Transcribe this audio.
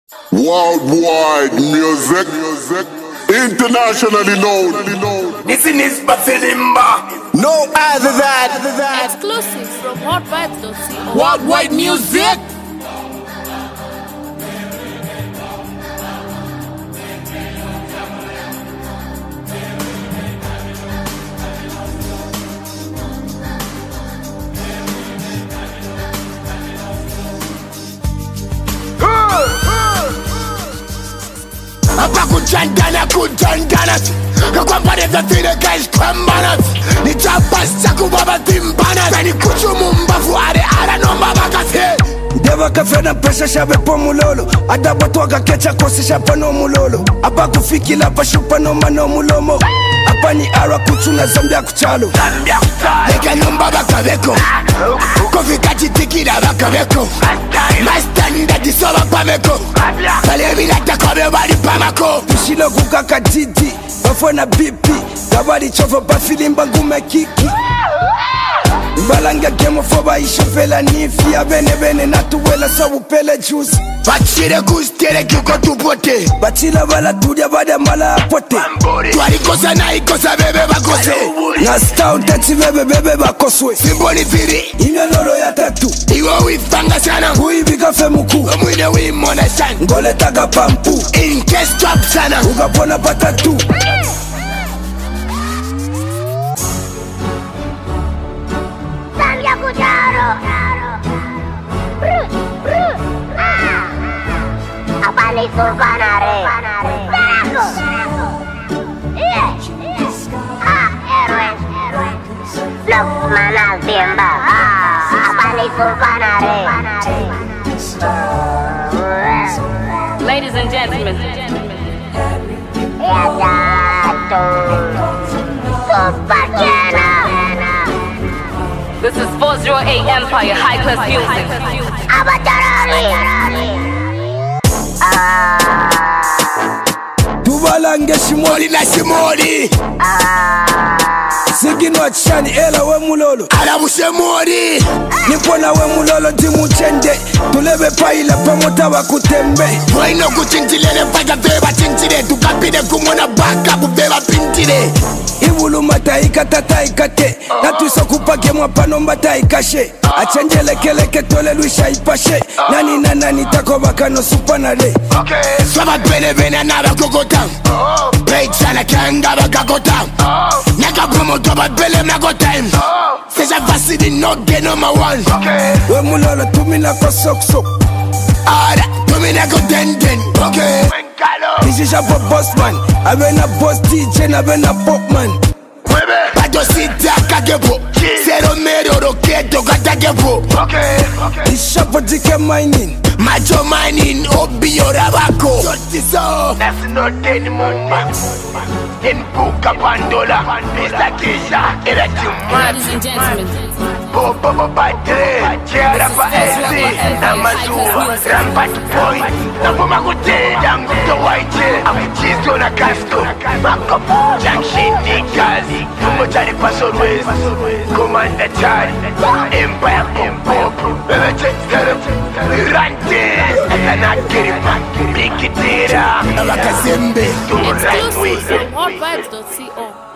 Worldwide music, internationally known. This is Bafilimba. No other than Exclusive from hotvibes.co. Worldwide music. Kujandana kakwambaneza zile guys kwambana nichapasa kubaba timbana zani kuchumumbavu are nomba bakase Deva kafena pesha shabe po mulolo Adaba toga kecha kosi shapa no mulolo Aba kufikila pa shupa no mano mulomo Apa ni ara kuchuna zambia kuchalo Eka nomba bakabeko Kofika chitikira bakabeko Mastani ndati soba pameko Kalebila takobe bali pamako Tushilo kukaka didi Bafona bipi Gabari chofo Bafilimba ngume kiki Balanga game foba ishofela nifi ya bene natuwela sabu pele juice Bachire kustere kiko tupote Bachila bala tudia bada mala apote Tuarikosa na ikosa bebe bakose Na stau teti bebe bakoswe Simboli firi Inyo loro ya tatu Iwo wifanga sana Uibika femuku Omwine wimona sana Ngole taga pampu Inke strap sana Ugapona patatu Apalay sulpanare Baraco Héroes Los manas tiemba Apalay sulpanare Ladies and gentlemen, this is 408 Empire High Class Music. Tubalange shimoli na shimoli Sigino achani ela we mulolo Alabushe mori Nipona we mulolo dimu chende Tulebe paila pamota wakutembe Waino kuchinchilele mpaka beba chinchile Tukapide kumona baka bubeba pintile Ibulu mata ikatata ikate Natuisa kupake mwapano mbata ikashe Achenjele keleke tole luisha ipashe Nani tako bakano supanale Swaba bene naba kokota Peichana kanga bakakota Naka promoto ba bele mnakota Seja vasidi no get number one We mulolo tumina kwa sok Ara, tumina ko den This is a boss man Abena boss DJ na bena pop man Pato sita kakepo Zero mero roketo katakepo Ishapo dike mining Macho mining obi yorabako Jotiso Nasi no deni mumba Npuka pandola Mr. Kisha Era chuma ladies and gentlemen, Bobo Batre Chiara pa LC Namazuwa Rampart Point Napoma kuteda Mkuto waiche Afichizo na kasto Makopo Junction Nikazi Tumbo chari pasorwez Commander Chari Empire Popo Bebe Chekere Rantes Atanakiripa Bikitira Abakazembe exclusive from hotvibes.co.